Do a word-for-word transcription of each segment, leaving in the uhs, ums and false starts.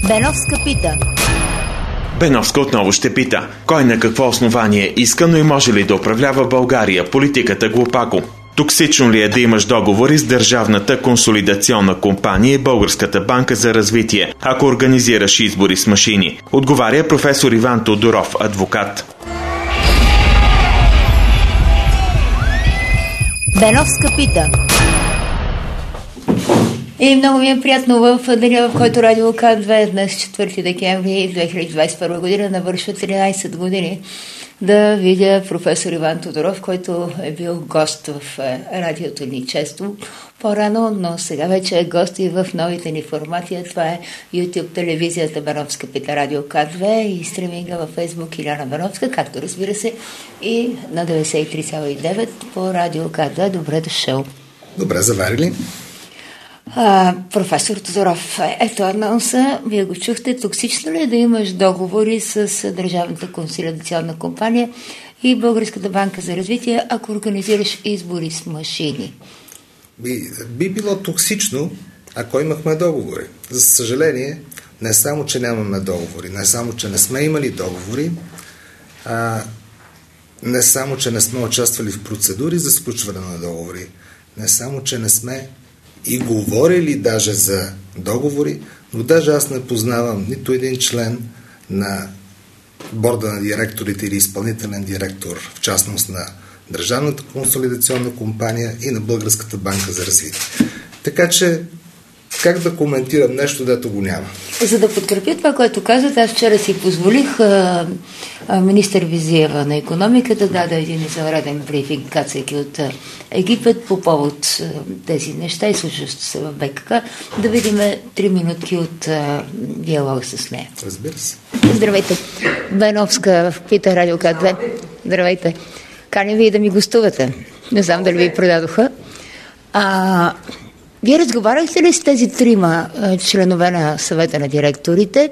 Беновска пита. Беновска отново ще пита. Кой на какво основание иска, но и може ли да управлява България? Политиката глупако. Токсично ли е да имаш договори с Държавната консолидационна компания и Българската банка за развитие, ако организираш избори с машини? Отговаря професор Иван Тодоров, адвокат. Беновска пита. И много ми е приятно в деня, в който Радио К две, днес четвърти декември две хиляди двадесет и първа година, навършва тринадесет години, да видя професор Иван Тодоров, който е бил гост в радиото ни често по-рано, но сега вече е гост и в новите ни формати. Това е YouTube телевизията Беновска пита, Радио К две и стриминга във Facebook Иляна Беновска, както разбира се и на деветдесет и три цяло и девет по Радио К две. Добре дошъл. Добре заварили. А, професор Тодоров, ето анонса, вие го чухте. Токсично ли е да имаш договори с Държавната консолидационна компания и Българската банка за развитие, ако организираш избори с машини? Би, би било токсично, ако имахме договори. За съжаление, не само, че нямаме договори, не само, че не сме имали договори, а не само, че не сме участвали в процедури за сключване на договори, не само, че не сме и говорили даже за договори, но даже аз не познавам нито един член на борда на директорите или изпълнителен директор, в частност на Държавната консолидационна компания и на Българската банка за развитие. Така че, как да коментирам нещо, дето го няма? За да подкрепя това, което казвате, аз вчера си позволих а, а, министър Визиева на икономиката да даде един извънреден брифинг, кацайки от а, Египет по повод а, тези неща и слушащо се в БКК, да видим три минутки от а, диалог с нея. Разбира се. Здравейте. Беновска пита, Радио К две. Здравейте. Каня ви да ми гостувате. Не знам дали ви продадоха. А... Вие разговаряхте ли с тези трима а, членове на съвета на директорите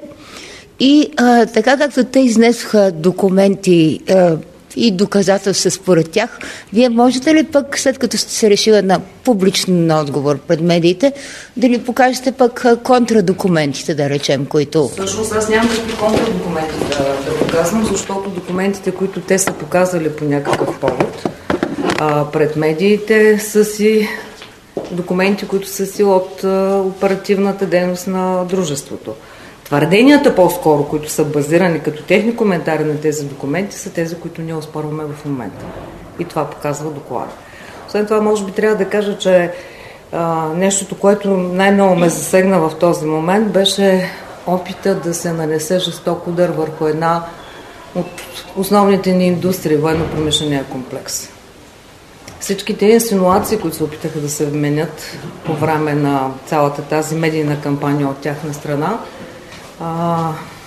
и а, така както те изнесоха документи а, и доказателства според тях, вие можете ли пък, след като сте се решили на публичен отговор пред медиите, да ни покажете пък а, контрадокументите, да речем, които... Всъщност аз нямам какви контрадокументи да, да показвам, защото документите, които те са показали по някакъв повод а, пред медиите, са си документи, които са си от а, оперативната дейност на дружеството. Твърденията по-скоро, които са базирани като техни коментари на тези документи, са тези, които ние оспорваме в момента. И това показва доклада. Освен това, може би трябва да кажа, че а, нещото, което най-много ме засегна в този момент, беше опита да се нанесе жесток удар върху една от основните ни индустрии, военно-промишления комплекс. Всичките инсинуации, които се опитаха да се вменят по време на цялата тази медийна кампания от тяхна страна, а,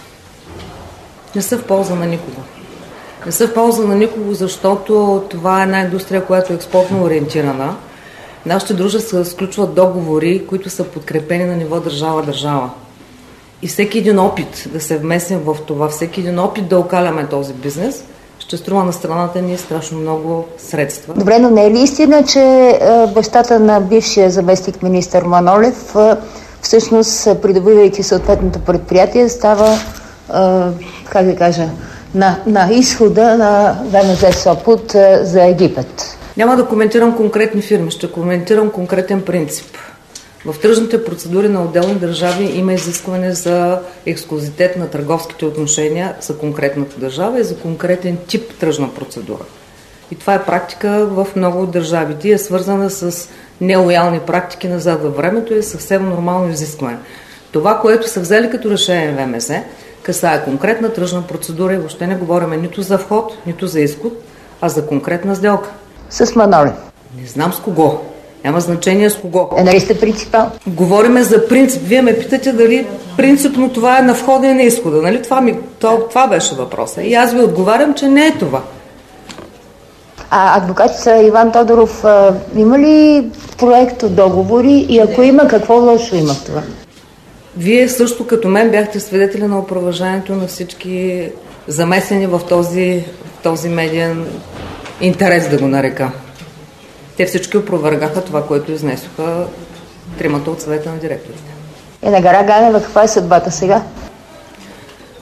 не са в полза на никого. Не са в полза на никого, защото това е една индустрия, която е експортно ориентирана. Нашите дружества сключват договори, които са подкрепени на ниво държава-държава. И всеки един опит да се вмесим в това, всеки един опит да окаляме този бизнес, ще струва на страната ни страшно много средства. Добре, но не е ли истина, че е, бащата на бившия заместник министър Манолев, е, всъщност, придобивайки съответното предприятие, става, е, как да кажа, на, на изхода на ВМЗ Сопот е, за Египет? Няма да коментирам конкретни фирми, ще коментирам конкретен принцип. В тръжните процедури на отделни държави има изискване за ексклузитет на търговските отношения за конкретната държава и за конкретен тип тръжна процедура. И това е практика в много от държавите и е свързана с нелоялни практики назад във времето и е съвсем нормално изискване. Това, което са взели като решение в ВМЗ, касае конкретна тръжна процедура и въобще не говорим нито за вход, нито за изход, а за конкретна сделка. С Манолев? Не знам с кого. Няма значение с кого. Е, нали сте принципал? Говориме за принцип. Вие ме питате дали принципно това е на входа и на изхода. Нали? Това, ми, това, това беше въпроса. И аз ви отговарям, че не е това. А адвокат Иван Тодоров, а, има ли проект от договори и ако има, какво лошо има в това? Вие също като мен бяхте свидетели на опровержението на всички замесени в този, в този медиен интерес, да го нарека. Те всички опровергаха това, което изнесоха тримата от съвета на директорите. Е, на Гара Ганева каква е съдбата сега?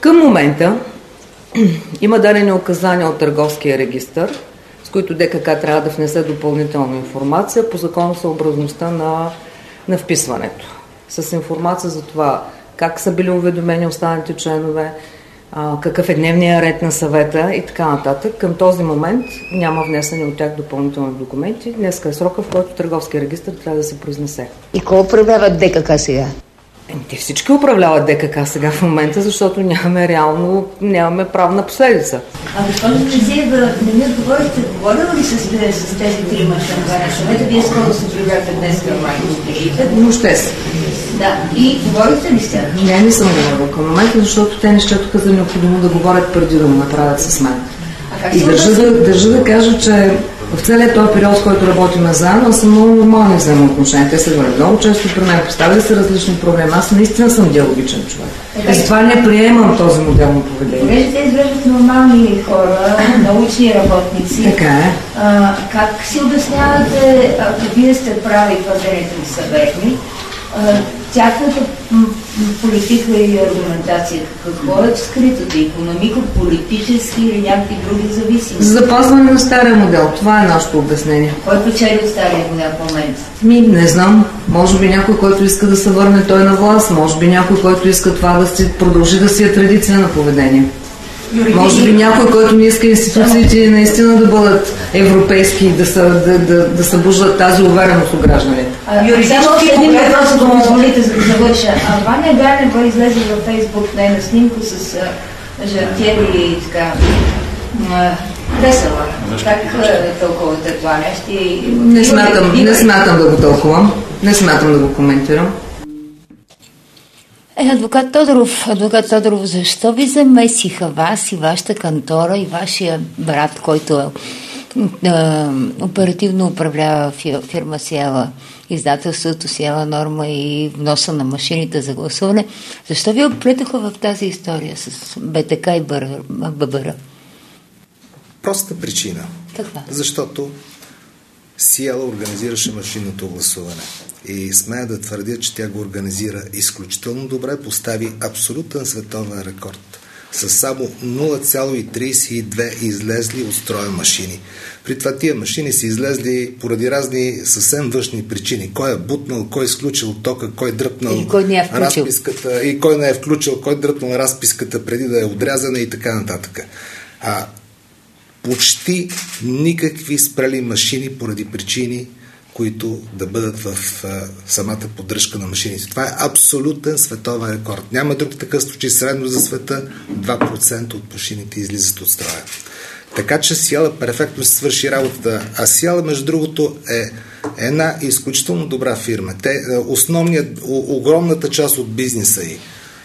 Към момента има дадени указания от Търговския регистър, с които ДКК трябва да внесе допълнителна информация по законосъобразността на, на вписването. С информация за това как са били уведомени останалите членове, а, какъв е дневният ред на съвета и така нататък. Към този момент няма внесени от тях допълнителни документи. Днеска е срока, в който Търговския регистър трябва да се произнесе. И кой управлява ДКК сега? Те всички управляват ДКК сега в момента, защото нямаме реално, нямаме правна последица. А госпожо Терзиева, не ми отговорите, говорила ли с, с тези трима членове на съвета? Вие скоро се прибрахте днес към майките. Но ще се. Да, и говорите ли с тях? Не, не съм говорила към момента, защото те не счетоха за необходимо да говорят преди да го направят с мен. И държа да, държа да кажа, че в целият този период, в който работим заедно, аз съм много нормално взема отношение. Те се говорят много често при мен, поставили се различни проблеми. Аз наистина съм диалогичен човек. Така, и затова не приемам този модел на поведение. Понеже те изглеждат нормални хора, научни работници. Така е. А, как си обяснявате, ако вие сте прави твърдението ми съветни, тяхната политика и аргументация, какво е скритото? Икономико-политически или някакви други зависимости? Запазване на стария модел. Това е нашето обяснение. Кой печели от стария модел в момента? Ми, не знам. Може би някой, който иска да се върне той на власт. Може би някой, който иска това да си продължи да си е традиция на поведение. Може би някой, който не иска институциите наистина да бъдат европейски, да, са, да, да, да събуждат тази увереност у гражданите. Само още един въпрос, ако му позволите, за да завърша. А Ваня Ганева излезе във Фейсбук нейна снимка с жартиери и така весела. Как тълкувате това нещо? Не смятам, не смятам да го тълкувам. Не смятам да го коментирам. Е, адвокат Тодоров, адвокат Тодоров, защо ви замесиха вас и вашата кантора и вашия брат, който е, е, оперативно управлява фирма Сиела, издателството Сиела Норма и вноса на машините за гласуване? Защо ви оплетаха в тази история с БТК и ББР? Проста причина. Каква? Защото Сиела организираше машинното гласуване. И смея да твърдя, че тя го организира изключително добре, постави абсолютен световен рекорд. С само нула цяло тридесет и две излезли от строя машини. При това тия машини са излезли поради разни съвсем външни причини. Кой е бутнал, кой е изключил тока, кой е дръпнал и кой не е разписката, и кой не е включил, кой е дръпнал разписката преди да е отрязана и така нататък. А почти никакви спрели машини поради причини, които да бъдат в а, самата поддръжка на машините. Това е абсолютен световен рекорд. Няма друг такъв случай. Средно за света два процента от машините излизат от строя. Така че Сиела перфектно се свърши работата. А Сиела, между другото, е една изключително добра фирма. Те, основният, огромната част от бизнеса ѝ,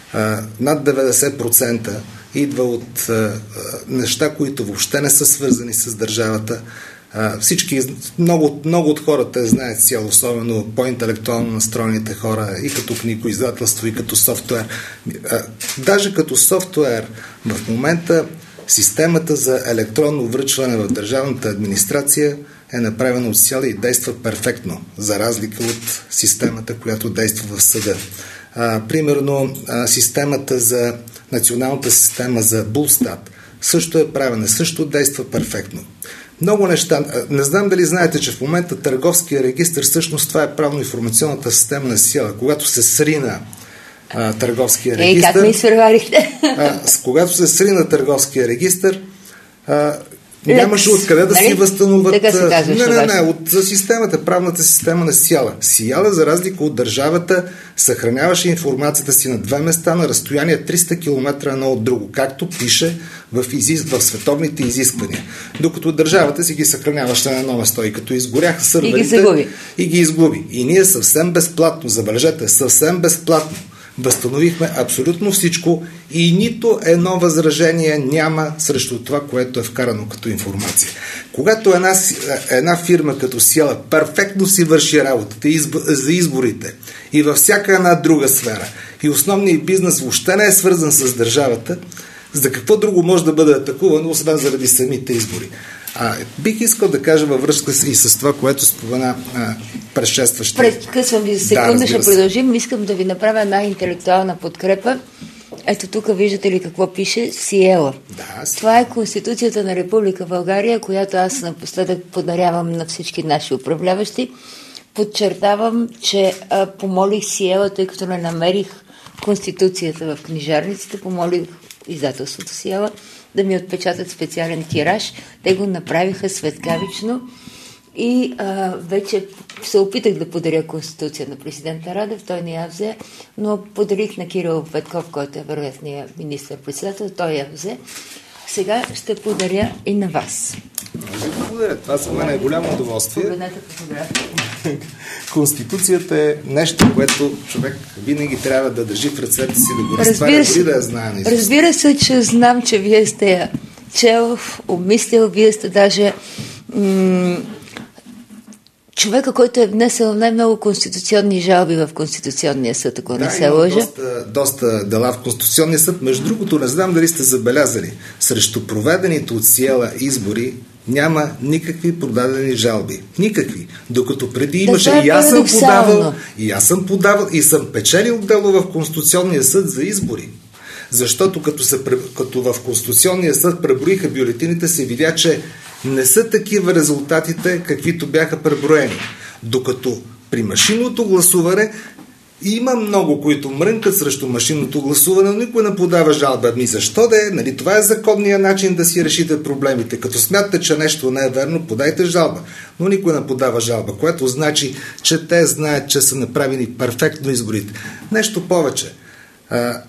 над деветдесет процента, идва от а, неща, които въобще не са свързани с държавата. А, всички, много, много от хората знаят Сиела, особено по-интелектуално настроените хора, и като книгоиздателство, и като софтуер. А, даже като софтуер, в момента системата за електронно връчване в държавната администрация е направена от Сиела и действа перфектно, за разлика от системата, която действа в съда. А, примерно, а, системата за националната система за Булстат също е правена, също действа перфектно. Много неща. Не знам дали знаете, че в момента Търговския регистър, всъщност това е правно-информационната система на Сиела. Когато се срина а, Търговския регистър... Ей, как ме изпреварихте? Когато се срина Търговския регистър, а, нямаше откъде да си възстановят... Така се казва, не, не, не, от системата, правната система на Сиела. Сиела, за разлика от държавата, съхраняваше информацията си на две места на разстояние триста километра едно от друго, както пише в, изис... в световните изисквания. Докато държавата си ги съхраняваше на едно место и като изгоряха сървърите... И ги загуби. И ги изгуби. И ние съвсем безплатно, забележете, съвсем безплатно възстановихме абсолютно всичко и нито едно възражение няма срещу това, което е вкарано като информация. Когато една, една фирма като Сиела перфектно си върши работата за изборите и във всяка една друга сфера и основният бизнес въобще не е свързан с държавата, за какво друго може да бъде атакувано, освен заради самите избори? А, бих искал да кажа във връзка и с това, което спомена предшестващия. Прекъсвам ви за секунда, да, ще продължим. Искам да ви направя една интелектуална подкрепа. ето тук виждате ли какво пише? Сиела. Да, това е Конституцията на Република България, която аз напоследък подарявам на всички наши управляващи. Подчертавам, че а, помолих Сиела, тъй като не намерих Конституцията в книжарниците, помолих издателството Сиела да ми отпечатат специален тираж. Те го направиха светкавично и а, вече се опитах да подаря Конституция на президента Радев, той не я взе, но подарих на Кирил Петков, който е вероятният министър-председател, той я взе. Сега ще подаря и на вас. Може да подаря. Това за мен е голямо удоволствие. Погледнете фотография. Конституцията е нещо, което човек винаги трябва да държи в ръцете си, да го разтваря, дори да я знае. Разбира се, че знам, че вие сте я чел, обмислил, вие сте даже м- човека, който е внесъл най-много конституционни жалби в Конституционния съд, ако да, не се лъжа. Доста, доста дела в Конституционния съд. Между другото, не знам дали сте забелязали, срещу проведените от Сиела избори няма никакви продадени жалби. Никакви. Докато преди имаше да, и аз съм подавал, и аз съм подавал, и съм печелил дело в Конституционния съд за избори. Защото като, се, като в Конституционния съд преброиха бюлетините, се видя, че не са такива резултатите, каквито бяха преброени. Докато при машинното гласуване има много, които мрънкат срещу машинното гласуване, но никой не подава жалба. Ми защо да е? Нали, това е законният начин да си решите проблемите. Като смятате, че нещо не е верно, подайте жалба. Но никой не подава жалба, което значи, че те знаят, че са направени перфектно изборите. Нещо повече. А,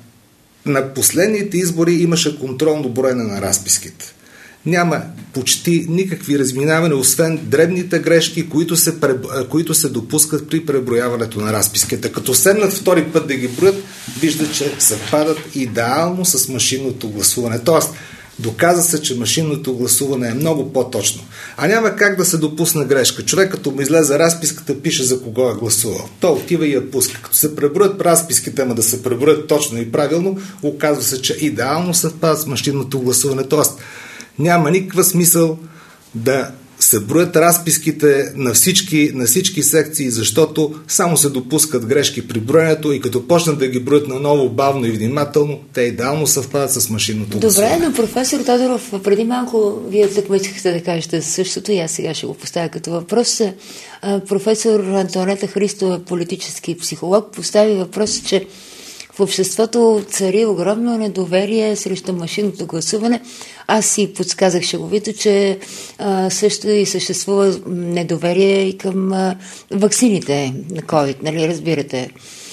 на последните избори имаше контролно броене на разписките. Няма почти никакви разминавания, освен дребните грешки, които се, които се допускат при преброяването на разписките. Като седнат втори път да ги броят, виждат, че съвпадат идеално с машинното гласуване. Тоест, доказа се, че машинното гласуване е много по-точно. А няма как да се допусне грешка. Човек, като му излезе разписката, пише за кого е гласувал. Той отива и я пуска. Като се преброят разписките, ама да се преброят точно и правилно, оказва се, че идеално съвпада с машинното гласуване. Тоест, няма никаква смисъл да се броят разписките на всички, на всички секции, защото само се допускат грешки при броенето и като почнат да ги броят наново бавно и внимателно, те идеално съвпадат с машинното гласуване. Добре, но професор Тодоров, преди малко вие тъкмо искахте да кажете същото и аз сега ще го поставя като въпрос. Професор Антоанета Христова, политически психолог, постави въпрос, че в обществото цари огромно недоверие срещу машинното гласуване. Аз си подсказах шеговито, че а, също и съществува недоверие и към а, ваксините на COVID, нали, разбирате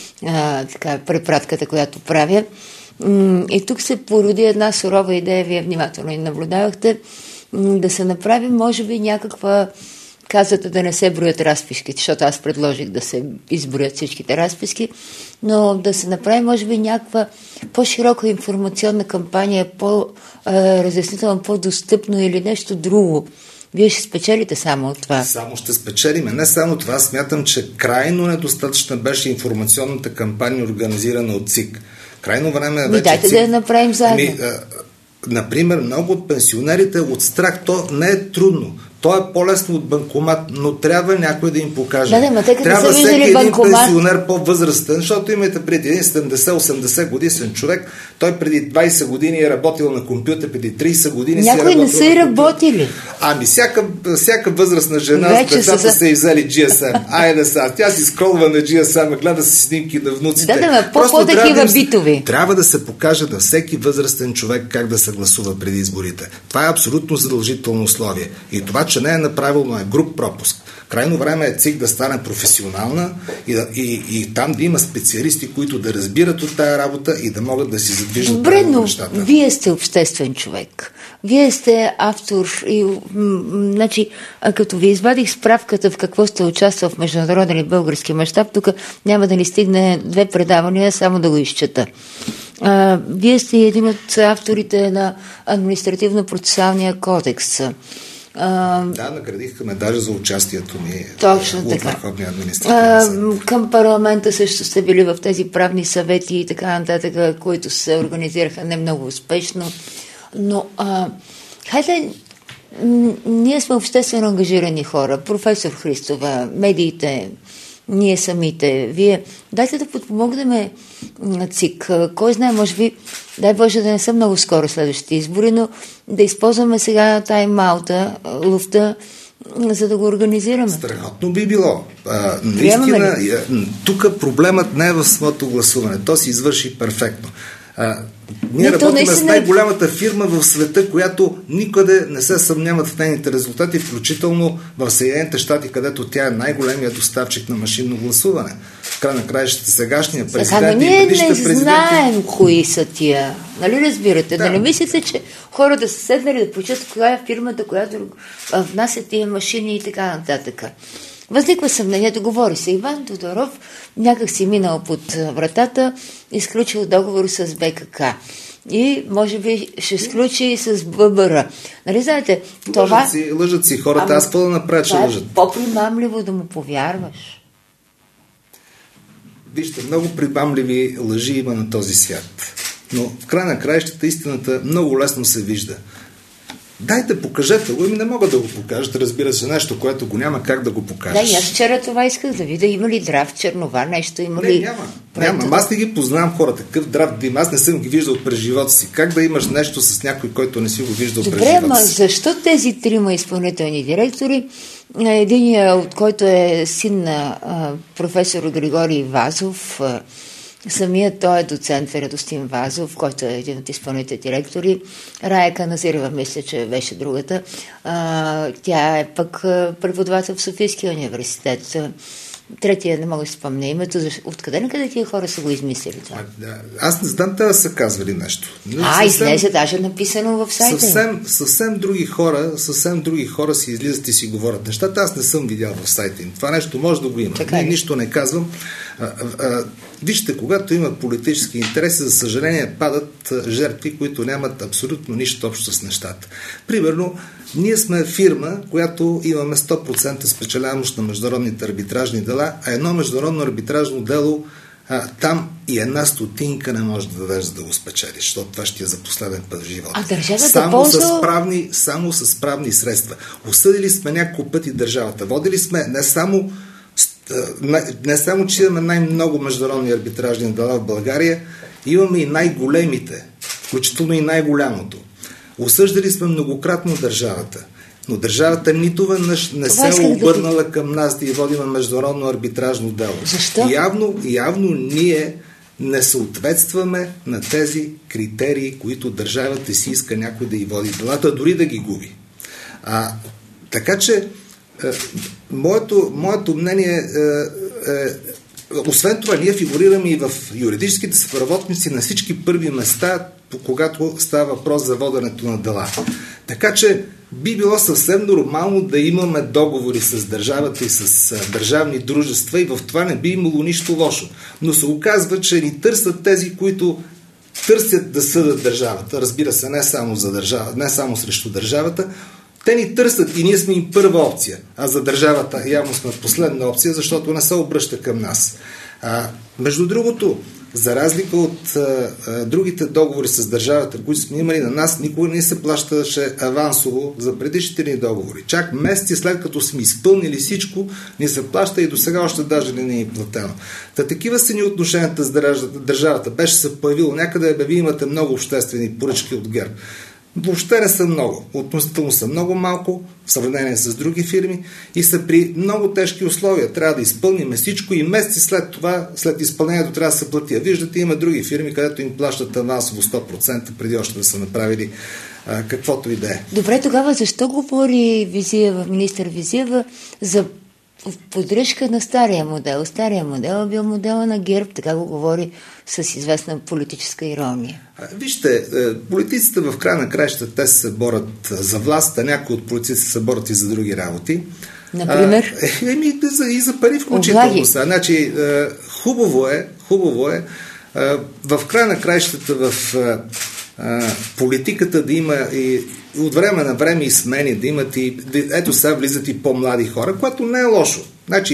а, така, препратката, която правя. И тук се породи една сурова идея, вие внимателно и наблюдавахте, да се направи, може би, някаква, казвате да не се броят разписките, защото аз предложих да се изброят всичките разписки, но да се направи, може би, някаква по-широка информационна кампания, по-разяснително, по-достъпно или нещо друго. Вие ще спечелите само от това. Само ще спечелиме. Не само това, смятам, че крайно недостатъчна беше информационната кампания, организирана от ЦИК. Крайно време вече... Дайте ЦИК... да я направим заедно. Ами, а, например, много от пенсионерите от страх, то не е трудно. То е по-лесно от банкомат, но трябва някой да им покаже. Да, да, ма те като трябва са всеки виждали един банкомат... пенсионер по-възрастен, защото имате преди един седемдесет-осемдесет годишен човек, той преди двайсет години е работил на компютър, преди трийсет години си е работил. Някои не са и работили. Ами всяка, всяка възрастна жена вече с децата са... са иззели джи ес ем. Айде сега, тя си скролва на джи ес ем, гледа си снимки на внуците. Да, да, по-такива да битови. Трябва да се покаже на всеки възрастен човек как да се гласува преди изборите. Това е абсолютно задължително условие. И това, че не е направилно, е груб пропуск. Крайно време е ЦИК да стане професионална и, да, и, и там да има специалисти, които да разбират от тая работа и да могат да си задвижат Добре, но нещата. Вие сте обществен човек. Вие сте автор и м- значи, а като ви извадих справката в какво сте участвал в международен и български мащаб, тук няма да ни стигне две предавания, само да го изчета. А, вие сте един от авторите на административно-процесуалния кодекс. А, да, наградихме даже за участието ми точно от така. Върховния административен съд. Към парламента също сте били в тези правни съвети и така нататък, които се организираха не много успешно. Но, а, хайде, м- ние сме обществено ангажирани хора. Професор Христова, медиите, ние самите. Вие дайте да подпомогнем ЦИК. Кой знае, може би, дай Боже да не са много скоро следващите избори, но да използваме сега тайм-аута, луфта, за да го организираме. Страхотно би било. А, наистина, тук проблемът не е в самото гласуване. То се извърши перфектно. А, ние не, работим с най-голямата фирма в света, която никъде не се съмняват в нейните резултати, включително в Съединените щати, където тя е най-големият доставчик на машинно гласуване. В край на краищата сегашния президент и предишните президенти... Ние не знаем кои са тия. Нали разбирате? Да, да не мислите, че хората са седнали да прочитат коя е фирмата, която внася тия машини и така нататък. Възниква съмнението, говори се. Иван Тодоров някак си минал под вратата, изключил договор с БКК. И може би ще сключи и с ББР. Нали знаете, това... Лъжат си, лъжат си хората, ами, аз какво да направя, че лъжат? Това е по-примамливо да му повярваш. Вижте, много примамливи лъжи има на този свят. Но в край на краищата истината много лесно се вижда. Дайте, покажете го. Ами не могат да го покажат, разбира се, нещо, което го няма как да го покажеш. Да, и аз вчера това исках да видя. Има ли драв, чернова, нещо, има ли... Не, няма. Няма. Аз не ги познавам хората. Какъв драв да има. Аз не съм ги виждал през живота си. Как да имаш нещо с някой, който не си го виждал Добре, през живота ма, си? Добре, защо тези трима изпълнителни директори, единия от който е син на а, професор Григорий Вазов, а, самият той е доцент Радостин Вазов, който е един от изпълнителните директори. Рая Каназирова, мисля, че беше другата. А, тя е пък преподавател в Софийския университет. Третия не мога да спомня името. Откъде на къде тия хора са го измислили това? А, да. Аз не знам те да са казвали нещо. Но а, съвсем, излезе даже написано в сайта. Съвсем, съвсем други хора, съвсем други хора си излизат и си говорят нещата. Аз не съм видял в сайта им. Това нещо може да го има. Не, нищо не казвам. А, а, вижте, когато има политически интереси, за съжаление падат жертви, които нямат абсолютно нищо общо с нещата. Примерно, ние сме фирма, която имаме сто процента спечеляемост на международните арбитражни дела, а едно международно арбитражно дело а, там и една стотинка не може да дадеш, за да го спечелиш, защото това ще е за последен път в живота. А държавата само ползва... с правни, само с правни средства. Осъдили сме няколко пъти държавата. Водили сме не само не само, че имаме най-много международни арбитражни дела в България, имаме и най-големите, включително и най-голямото. Осъждали сме многократно държавата, но държавата нито веднъж не Това се е обърнала да... към нас да и водим международно арбитражно дело. Защо? Явно, явно ние не съответстваме на тези критерии, които държавата си иска някой да и води делата, дори да ги губи. А, така че Моето, моето мнение е, е, освен това, ние фигурираме и в юридическите съправотници на всички първи места, когато става въпрос за воденето на дела. Така че би било съвсем нормално да имаме договори с държавата и с държавни дружества и в това не би имало нищо лошо. Но се оказва, че ни търсят тези, които търсят да съдат държавата. Разбира се, не само, за държава, не само срещу държавата. Те ни търсят и ние сме им първа опция, а за държавата явно сме последна опция, защото не се обръща към нас. А, между другото, за разлика от а, а, другите договори с държавата, които сме имали на нас, никога не се плащаше авансово за предишните ни договори. Чак месеци след като сме изпълнили всичко, ни се плаща и до сега още даже не ни е платено. Та такива са ни отношенията с държавата. Държавата беше се появило някъде, бе, вие имате много обществени поръчки от ГЕРБ. Въобще не са много. Относително са много малко в сравнение с други фирми и са при много тежки условия. Трябва да изпълним всичко и месеци след това, след изпълнението трябва да се плати. А виждате, има други фирми, където им плащат авансово сто процента преди още да са направили а, каквото и да е. Добре, тогава защо говори Визиева, министър Визиева за поддръжка на стария модел? Стария модел е бил модела на ГЕРБ, така го говори с известна политическа ирония. Вижте, политиците в края на краищата те се борят за власт, а някои от политиците се борят и за други работи. Например? А, еми, и за пари включително са. Значи, хубаво е, хубаво е в края на краищата в политиката да има и от време на време и смени, да имат и ето сега влизат и по-млади хора, което не е лошо. Значи,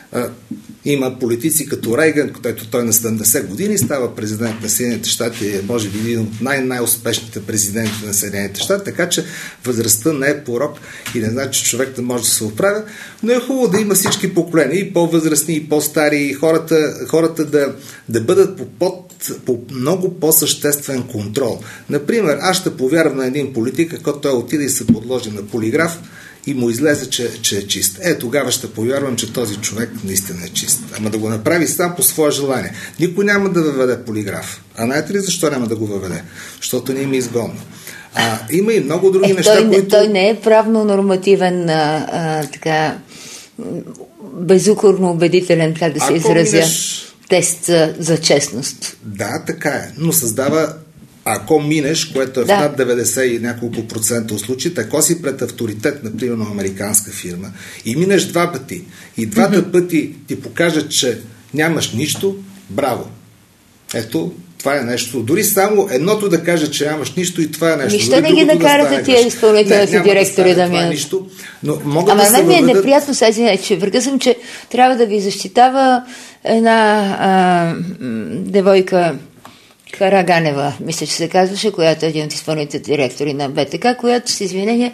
А, има политици като Рейган, който той на седемдесет години става президент на Съединените щати, е може би един от най-най-успешните президенти на Съединените щати, така че възрастта не е порок и не значи, че човек да може да се оправя, но е хубаво да има всички поколения, и по-възрастни, и по-стари, и хората, хората да, да бъдат по, под, по много по-съществен контрол. Например, аз ще повярвам на един политик, ако той отиде и се подложи на полиграф, и му излезе, че, че е чист. Е, тогава ще повярвам, че този човек наистина е чист. Ама да го направи сам по свое желание. Никой няма да въведе полиграф. А знаете ли защо няма да го въведе? Защото не им е изгодно. А, има и много други е, неща, той, които... Той не е правно-нормативен а, а, така безукорно убедителен, как да се изразя, минеш... тест за, за честност. Да, така е. Но създава, ако минеш, което е да. в над деветдесет и няколко процента от случаите, ако си пред авторитет, например, на американска фирма, и минеш два пъти, и двата mm-hmm. пъти ти покажат, че нямаш нищо, браво. Ето, това е нещо. Дори само едното да каже, че нямаш нищо, и това е нещо. Нищо не ги накарате да тия изпълнителните директори да минат. Нищо, но могат Ама да мен ми е въведат... неприятно сега, че въргъсвам, че трябва да ви защитава една а, девойка Караганева, мисля, че се казваше, която е един от изпълнителните директори на БТК, която с извинение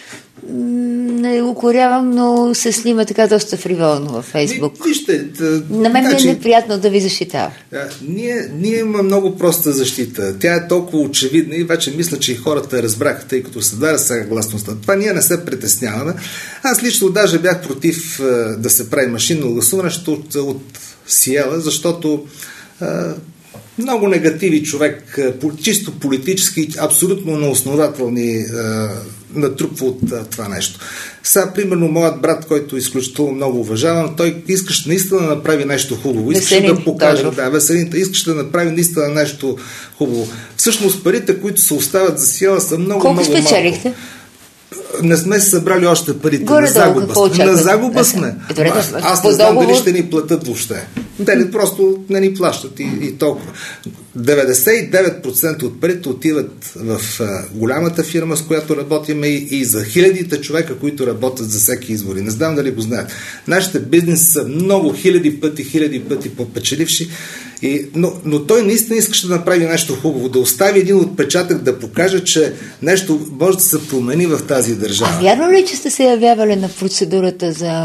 не укорявам, но се снима така доста фриволно във Фейсбук. Вижте, на мен значи, ми е неприятно да ви защитава. А, ние, ние имаме много проста защита. Тя е толкова очевидна и вече мисля, че и хората разбраха, тъй като се даде сега гласността. Това ние не се притесняваме. Аз лично даже бях против а, да се прави машинно гласуване от, от Сиела, защото а, много негативи човек, чисто политически, абсолютно неоснователни е, натрупва от е, това нещо. Сега, примерно, моят брат, който изключително много уважавам, той искаше наистина да направи нещо хубаво. Искаше Веселин, да покаже, да, Веселин, искаше да направи наистина нещо хубаво. Всъщност, парите, които се оставят за Сиела, са много, Колко много малко. спечелихте? Не сме се събрали още парите. Горе на загуба сме. На загуба да, сме. Е, добре, аз аз не знам дали ще ни платят въобще. Те ли просто не ни плащат и, и толкова. деветдесет и девет процента от парите отиват в а, голямата фирма, с която работим, и, и за хилядите човека, които работят за всеки избори. Не знам дали го знаят. Нашите бизнеси са много хиляди пъти, хиляди пъти по-печеливши. И, но, но той наистина искаше да направи нещо хубаво, да остави един отпечатък, да покаже, че нещо може да се промени в тази държава. А вярно ли, че сте се явявали на процедурата за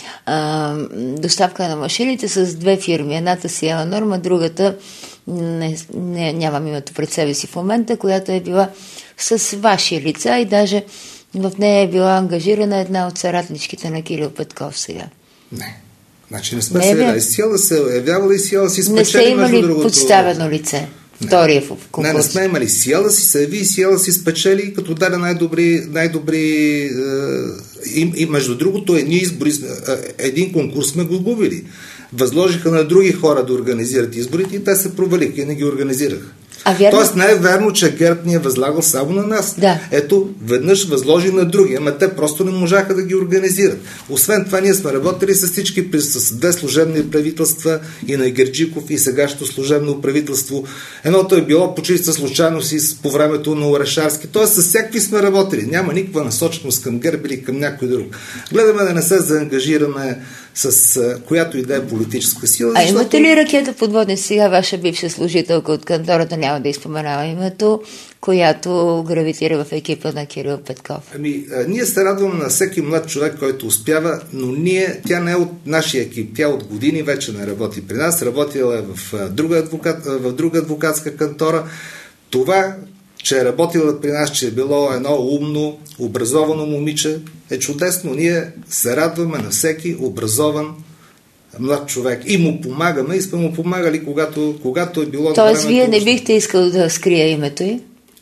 а, доставка на машините с две фирми? Едната си е Норма, другата не, не, нямам името пред себе си в момента, която е била с ваши лица и даже в нея е била ангажирана една от съратничките на Кирил Петков сега. Не. Значи не сме не се явявали. Сиела се явявала и Сиела си спечели. Не сте имали другото... подставено лице? Втория в конкурс. Не, не сме имали. Сиела си се яви и Сиела си спечели, като даде най-добри, най-добри е, и, и между другото едни избори, е, един конкурс сме го губили. Възложиха на други хора да организират изборите и те се провалиха и не ги организираха. Тоест не е верно, че ГЕРБ ни е възлагал само на нас. Да. Ето, веднъж възложи на други, ама те просто не можаха да ги организират. Освен това, ние сме работили с всички, с две служебни правителства, и на Герджиков, и сегашното служебно правителство. Едното е било по чиста случайност и по времето на Орешарски. Тоест с всякакви сме работили. Няма никаква насоченост към ГЕРБ или към някой друг. Гледаме да не се заангажираме с а, която и да е политическа сила. А защото... имате ли ракета подводни сега, ваша бивша служителка от кантората, няма да изпоменава името, която гравитира в екипа на Кирил Петков? Ами, а, ние се радваме на всеки млад човек, който успява, но ние, тя не е от нашия екип, тя от години вече не работи при нас, работила е в, а, друга, адвокат, а, в друга адвокатска кантора. Това, че е работила при нас, че е било едно умно, образовано момиче, е чудесно. Ние се радваме на всеки образован млад човек и му помагаме и сме му помагали, когато, когато е било... Тоест, вие не бихте искал да скрия името й?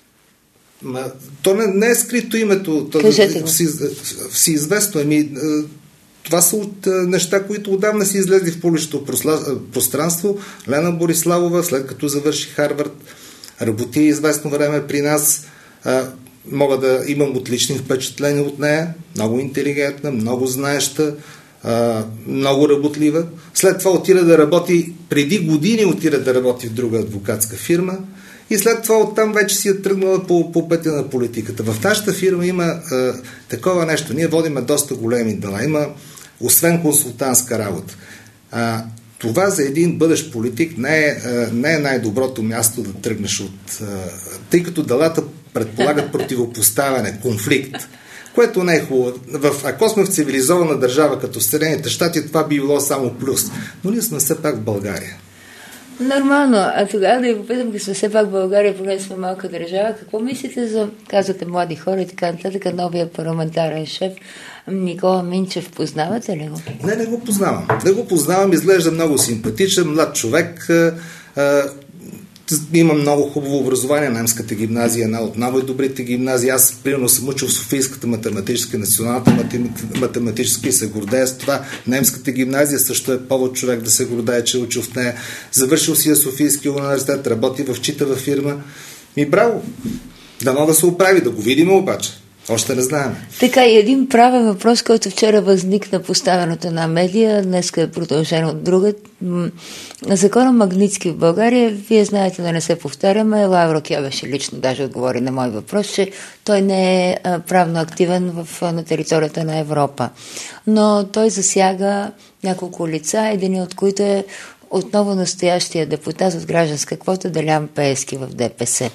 Ма, то не, не е скрито името. То, си, си известно. Ами, това са от неща, които отдавна си излезли в публичното пространство. Лена Бориславова, след като завърши Харвард, работи известно време при нас. А, мога да имам отлични впечатления от нея. Много интелигентна, много знаеща, а, много работлива. След това отида да работи, преди години отида да работи в друга адвокатска фирма и след това оттам вече си е тръгнала по, по пътя на политиката. В нашата фирма има а, такова нещо. Ние водиме доста големи дела. Има освен консултантска работа. А, това за един бъдещ политик не е, не е най-доброто място да тръгнеш от... Тъй като делата предполагат противопоставяне, конфликт, което не е хубаво. Ако сме в цивилизована държава като Съединените щати, това би било само плюс. Но ние сме все пак в България. Нормално. А тогава да ви попитам, като сме все пак в България, понеже сме малка държава, какво мислите за, казвате, млади хора и така нататък, новия парламентарен шеф Никола Минчев? Познавате ли го? Не, не го познавам. Не го познавам, изглежда много симпатичен, млад човек. Има много хубаво образование. Немската гимназия е една от най-добрите гимназии. Аз, примерно, съм учил в Софийската математическа, националната математическа и се гордея с това. Немската гимназия също е повод човек да се гордее, че е учил в нея. Завършил си я Софийския университет, работи в читава фирма. И браво! Дано да се оправи, да го видим обаче. Още не знаем. Така и един правен въпрос, който вчера възникна поставеното на медия, днес е продължен от друга. Закона Магнитски в България, вие знаете, да не се повтаряме, Лавро Кьовеши лично даже отговори на мой въпрос, че той не е правно активен в, на територията на Европа. Но той засяга няколко лица, един от които е отново настоящия депутат от гражданска квота Делян Пеевски в ДПС.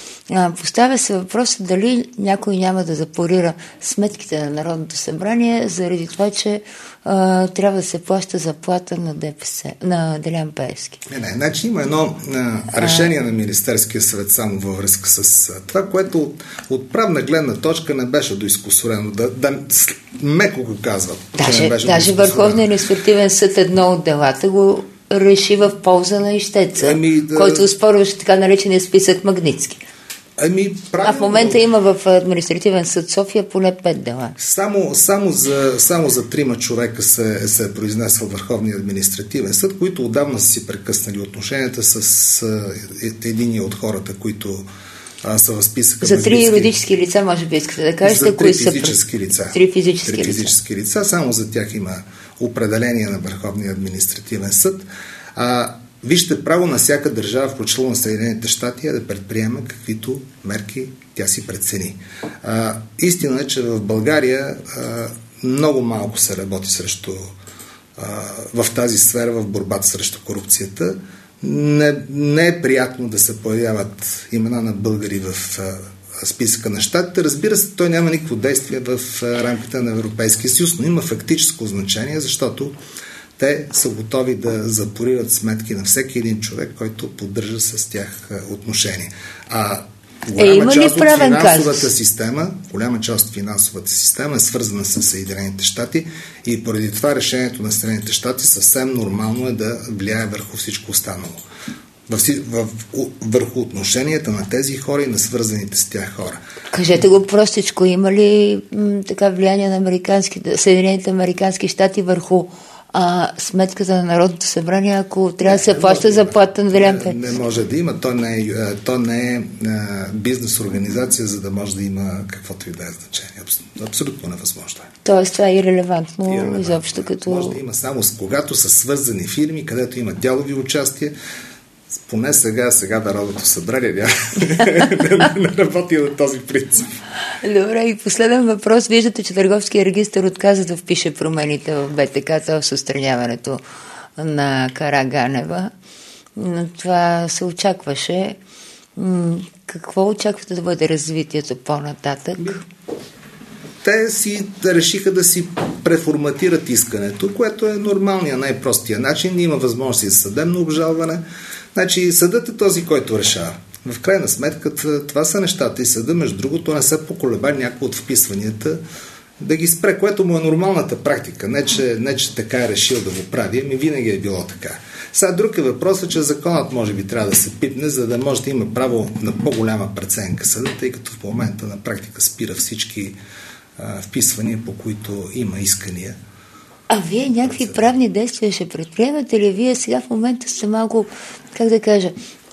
Поставя се въпроса дали някой няма да запорира сметките на Народното събрание заради това, че а, трябва да се плаща заплата на ДПС, на Делян Пеевски. Не, не, значи има едно а, решение а... на Министерския съвет само във връзка с а, това, което от, от правна гледна точка не беше доизкусорено. Да, да, меко го казват. Даже, даже Върховният административен съд едно от делата го реши в полза на ищеца, ами, да... който оспорваше така наречения списък Магнитски. Ами, а в момента има в административен съд София поне пет дела. Само, само, за, само за трима човека се, се е произнесъл Върховния административен съд, които отдавна са си прекъснали отношенията с е, единия от хората, които а, са в списъка. За три юридически лица, може би искате да кажете, за три физически лица. Три физически, три физически лица. лица. Само за тях има определение на Върховния административен съд. А вижте, право на всяка държава, включително на Съединените щати, е да предприема каквито мерки тя си прецени. А, истина е, че в България а, много малко се работи срещу а, в тази сфера, в борбата срещу корупцията. Не, не е приятно да се появяват имена на българи в а, списъка на щатите. Разбира се, той няма никакво действие в а, рамките на Европейския съюз, но има фактическо значение, защото те са готови да запорират сметки на всеки един човек, който поддържа с тях отношение. А голяма е, част от финансовата казус? система, голяма част от финансовата система е свързана с Съединените щати и поради това решението на Съединените щати съвсем нормално е да влияе върху всичко останало. В, в, в, върху отношенията на тези хора и на свързаните с тях хора. Кажете го простичко, има ли м, така влияние на американски, Съединените американски щати върху а, сметката на Народното събрание, ако трябва да се плаща заплата на Делян Пеевски? Не, не може да има. То не е, то не е а, бизнес организация, за да може да има каквото и да е значение. Абсолютно невъзможно е. Тоест това е ирелевантно, ирелевантно изобщо като... Може да има само с когато са свързани фирми, където има дялови участия. Поне сега, сега Народното събрание не работи на този принцип. Добре, и последен въпрос. Виждате, че Търговския регистър отказа да впише промените в БТК с отстраняването на Караганева. Това се очакваше. Какво очаквате да бъде развитието по-нататък? Те си да решиха да си преформатират искането, което е нормалният, най-простия начин. Има възможност за съдебно обжалване. Значи съдът е този, който решава. В крайна сметка това са нещата и съда, между другото, не се поколеба някой от вписванията да ги спре, което му е нормалната практика. Не че, не, че така е решил да го прави, ами винаги е било така. Сега друг е въпросът, че законът може би трябва да се пипне, за да може да има право на по-голяма преценка съда, тъй като в момента на практика спира всички а, вписвания, по които има искания. А вие някакви правни действия ще предприемате ли? Вие сега в момента сте малко, как да кажа,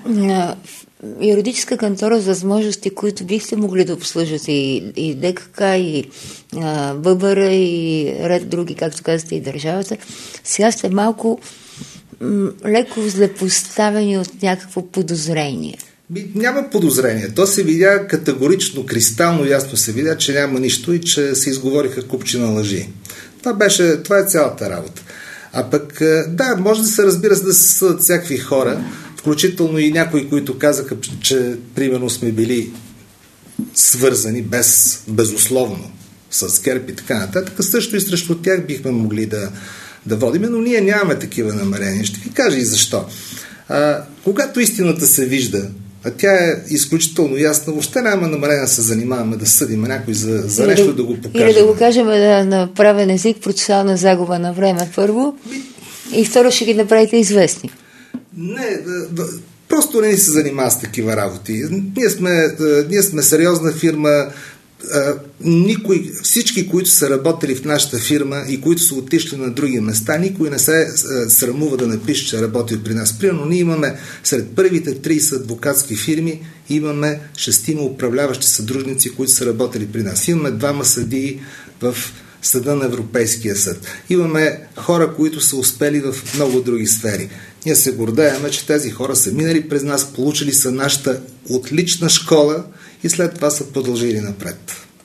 юридическа кантора за възможности, които бихте могли да обслужат и, и ДКК, и а, ББР, и ред други, както казвате, и държавата. Сега сте малко м- леко злепоставени от някакво подозрение. Няма подозрение. То се видя категорично, кристално ясно се видя, че няма нищо и че се изговориха купчина лъжи. Това, беше, това е цялата работа. А пък, да, може да се разбира да се съдат всякакви хора, включително и някои, които казаха, че, че примерно сме били свързани без, безусловно с ГЕРБ и така нататък. Също и срещу тях бихме могли да, да водим, но ние нямаме такива намерения. Ще ви кажа и защо. А, когато истината се вижда, а тя е изключително ясна, въобще няма намерение да се занимаваме да съдим някой за, за нещо да, да го покажем. Или да го кажем да, на правен език, процесуална загуба на време първо и второ ще ги направите известни. Не, да, да, просто не ни се занимава с такива работи. Ние сме, да, ние сме сериозна фирма. А, никой, всички, които са работили в нашата фирма и които са отишли на други места, никой не се а, срамува да напише, че работил при нас. Примерно, ние имаме сред първите трийсет адвокатски фирми, имаме шестима управляващи съдружници, които са работили при нас. Имаме двама съдии в Съда на Европейския съд. Имаме хора, които са успели в много други сфери. Ние се гордеем, че тези хора са минали през нас, получили са нашата отлична школа и след това са продължили напред.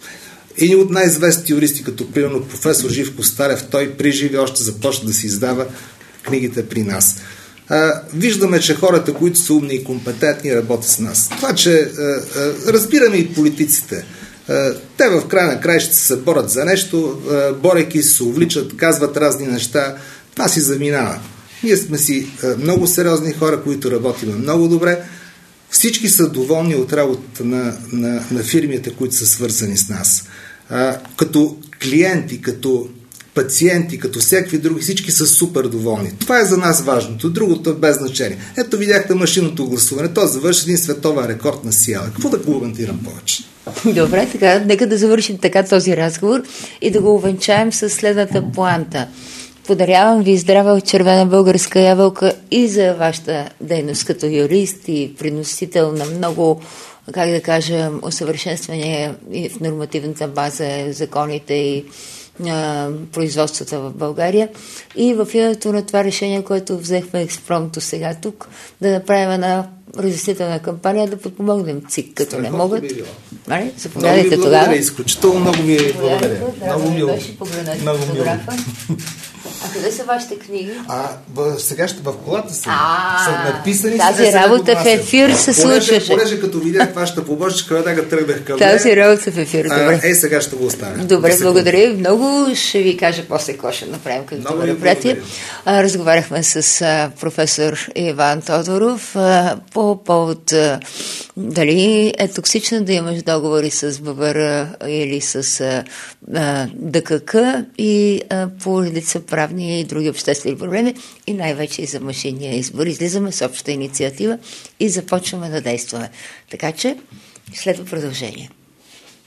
Един от най-известни юристи, като примерно професор Живко Старев, той при живи още започна да си издава книгите при нас. А, виждаме, че хората, които са умни и компетентни, работят с нас. Това, че а, а, разбираме и политиците. А, те в края на краищата се борят за нещо, а, борейки се увличат, казват разни неща. Това си заминава. Ние сме си а, много сериозни хора, които работим много добре. Всички са доволни от работата на, на, на фирмите, които са свързани с нас. А, като клиенти, като пациенти, като всякакви други, всички са супер доволни. Това е за нас важното. Другото е без значение. Ето видяхте машинното гласуване. То завърши един световен рекорд на Сиела. Какво да го коментирам повече? Добре, така, нека да завършим така този разговор и да го увенчаем с следната поанта. Подарявам ви здрава червена българска ябълка и за вашата дейност като юрист и приносител на много, как да кажа, усъвършенствания и в нормативната база, законите и а, производствата в България. И в името на това решение, което взехме експромто сега тук, да направим една разяснителна кампания, да подпомогнем ЦИК, като Страхот не могат. Али? Заповядайте тогава. Благодаря, изключително много ми е благодаря. Много ми беше погледнете фотографа. А къде са вашите книги? А, в, сега ще в колата са. А, са написани. тази работа в ефир се случваше. Понеже като видях вашата поборчика, веднага тръгнах към нея. Тази работа в ефир, добре. Е, сега ще го оставя. Добре, благодаря ви много. Ще ви кажа после какво ще направим като мероприятие. Разговаряхме с а, професор Иван Тодоров а, по повод а, дали е токсично да имаш договори с ББР или с а, а, ДКК и а, по редица правни и други обществени проблеми и най-вече и за машинния избор. Излизаме с обща инициатива и започваме да действаме. Така че следва продължение.